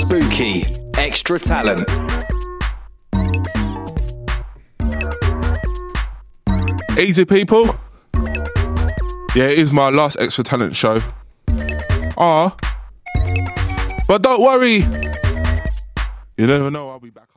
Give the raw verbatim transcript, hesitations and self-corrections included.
Spooky, Extra Talent. Easy, people. Yeah, it is my last Extra Talent show. Ah, but don't worry. You never know, I'll be back.